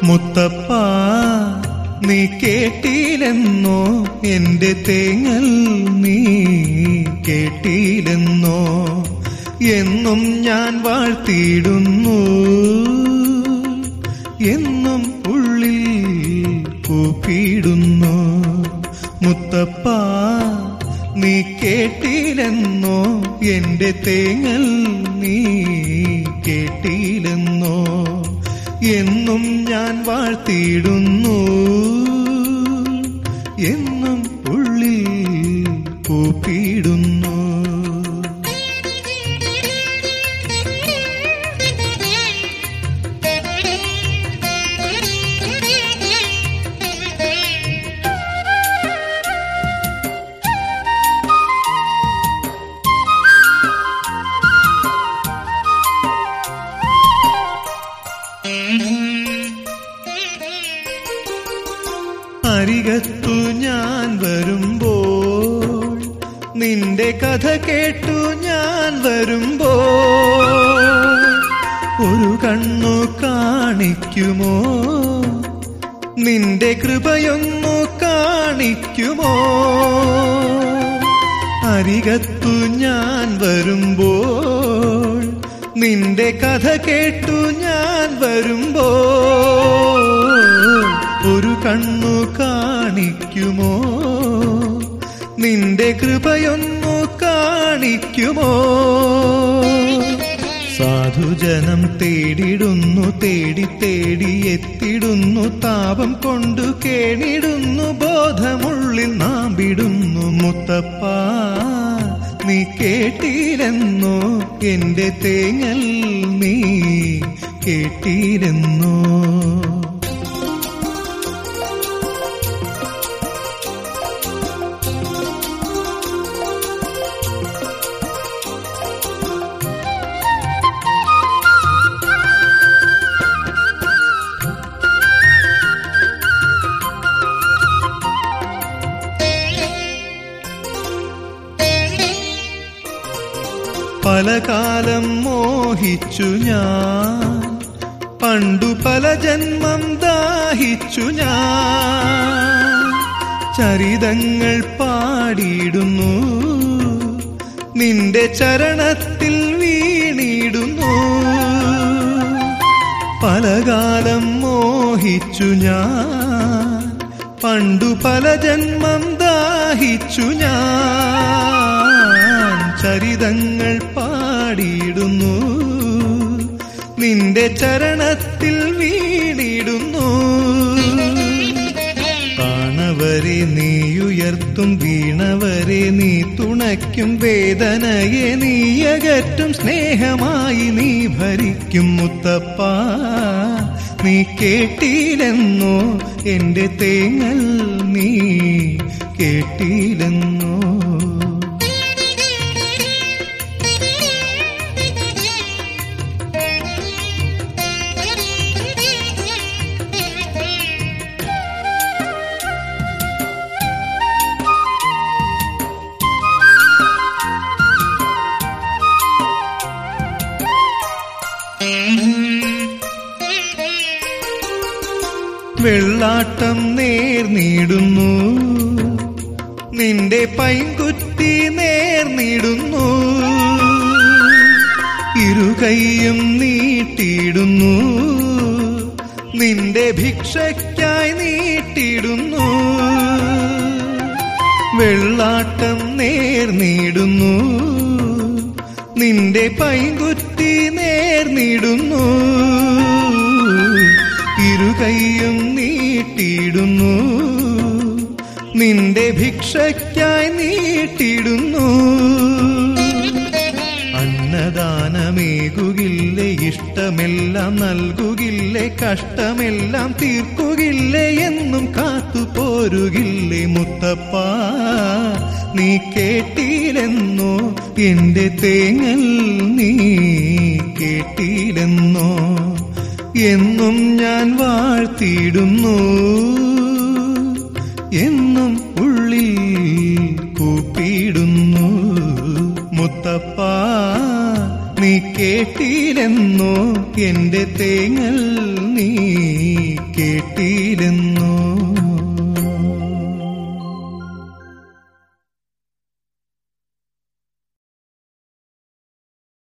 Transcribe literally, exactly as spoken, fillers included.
മുത്തപ്പ നീ കേട്ടില്ലെന്നോ എന്റെ തേങ്ങൽ നീ കേട്ടില്ലെന്നോ എന്നും ഞാൻ വാഴ്ത്തിയിടുന്നു എന്നും ഉള്ളിൽ കൂപ്പിയിടുന്നു മുത്തപ്പ നീ കേട്ടില്ലെന്നോ എന്റെ തേങ്ങൽ നീ കേട്ടില്ലെന്നോ എന്നും ഞാൻ വാഴ്ത്തിയിടുന്നു എന്നും ഉള്ളിൽ കൂപ്പിയിടുന്നു. അരികത്തു ഞാൻ വരുമ്പോൾ നിന്റെ കഥ കേട്ടു ഞാൻ വരുമ്പോൾ ഒരു കണ്ണു കാണിക്കുമോ നിന്റെ കൃപയൊന്നു കാണിക്കുമോ അരികത്തു ഞാൻ വരുമ്പോൾ നിന്റെ കഥ കേട്ടു ഞാൻ വരുമ്പോൾ ഒരു കണ്ണു കാണിക്കുമോ നിന്റെ കൃപയൊന്നു കാണിക്കുമോ സാധുജനം തേടിടുന്നു തേടി തേടി എത്തിടുന്നു താപം കൊണ്ടു കേണിടുന്നു ബോധമുള്ളിൽ നാമ്പിടുന്നു മുത്തപ്പ നീ കേട്ടില്ലെന്നോ എന്റെ തേങ്ങൽ നീ കേട്ടില്ലെന്നോ. പലകാലം മോഹിച്ചു ഞാൻ പണ്ടു പല ജന്മം ദാഹിച്ചു ഞാൻ ചരിതങ്ങൾ പാടിയിടുന്നു നിന്റെ ചരണത്തിൽ വീണിടുന്നു പലകാലം മോഹിച്ചു ഞാൻ പണ്ടു പല ജന്മം ദാഹിച്ചു ഞാൻ ചരിതങ്ങൾ പാടിയിടുന്നു നിന്റെ ചരണത്തിൽ വീണിടുന്നു കാണവരെ നീയുയർത്തും വീണവരെ നീ തുണയ്ക്കും വേദനയെ നീ അകറ്റും സ്നേഹമായി നീ ഭരിക്കും മുത്തപ്പ നീ കേട്ടില്ലെന്നോ എന്റെ തേങ്ങൽ നീ കേട്ടില്ലെന്നോ. വെള്ളാട്ടം നേർന്നിടുന്നു നിന്റെ പൈങ്കുറ്റി നേർന്നിടുന്നു ഇരുകൈയും നീട്ടിയിടുന്നു നിന്റെ ഭിക്ഷയ്ക്കായി നീട്ടിയിടുന്നു വെള്ളാട്ടം നേർന്നിടുന്നു നിന്റെ പൈങ്കുറ്റി നേർന്നിടുന്നു ഇരുകൈയും നീട്ടിയിടുന്നു നിന്റെ ഭിക്ഷയ്ക്കായി നീട്ടിയിടുന്നു അന്നദാനമേകുകില്ലേ ഇഷ്ടമെല്ലാം നൽകുകില്ലേ കഷ്ടമെല്ലാം തീർക്കുകില്ലേ എന്നും കാത്തുപോരുകില്ലേ മുത്തപ്പ നീ കേട്ടില്ലെന്നോ എന്റെ തേങ്ങൽ നീ കേട്ടില്ലെന്നോ എന്നും ഞാൻ വാഴ്ത്തിയിടുന്നു എന്നും ഉള്ളിൽ കൂപ്പിയിടുന്നു മുത്തപ്പ നീ കേട്ടില്ലെന്നോ എന്റെ തേങ്ങൽ നീ കിട്ടിയില്ലെന്നോ.